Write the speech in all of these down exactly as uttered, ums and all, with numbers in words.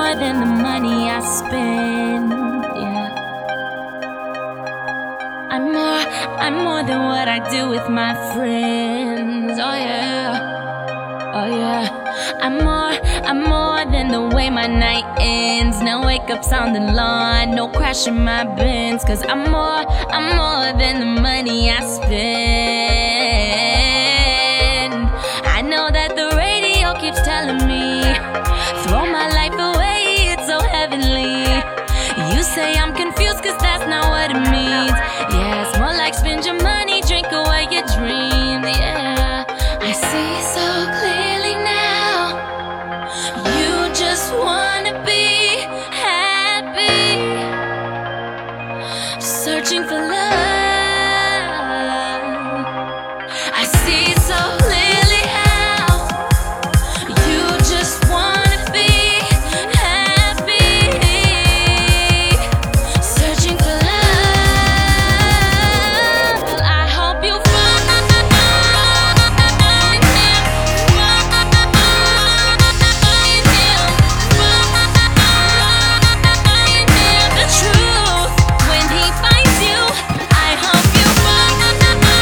more than the money I spend. Yeah. I'm more, I'm more than what I do with my friends. Oh yeah, oh yeah. I'm more, I'm more than the way my night ends. No wake-ups on the lawn, no crashing my Benz. Cause I'm more, I'm more than the money I spend. I know that the radio keeps telling me, throw my life away, it's so heavenly. You say I'm confused cause that's not what it means. Yeah, it's more like spend your money, drink away your dreams. Yeah, I see so clearly now. You just wanna be happy, searching for love. I see so clearly how you just wanna be happy, searching for love. Well, I hope you find the truth when he finds you. I hope you find the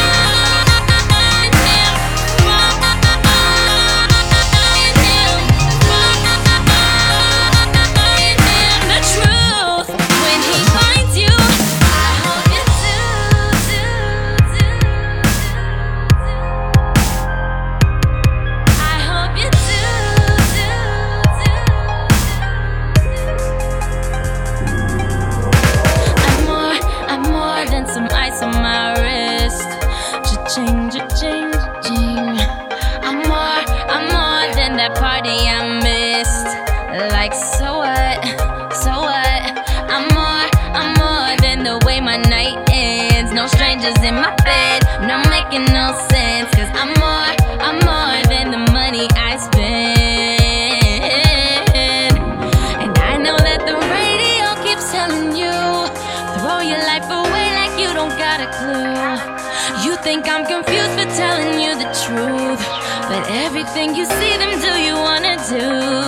truth when he finds you. I hope you do, do, do, do. I hope you do, do, do. I'm more, I'm more than some ice on my wrist. Cha-ching, cha-ching, cha-ching. I'm more, I'm more than that party I missed. Like so what, so what? I'm more, I'm more than the way my night ends. No strangers in my bed, not making no sense. Cause I'm more, I'm more than the money I spend. And I know that the radio keeps telling you, throw your life away like you don't got a clue. You think I'm confused for telling you the truth, but everything you see them do, you wanna do.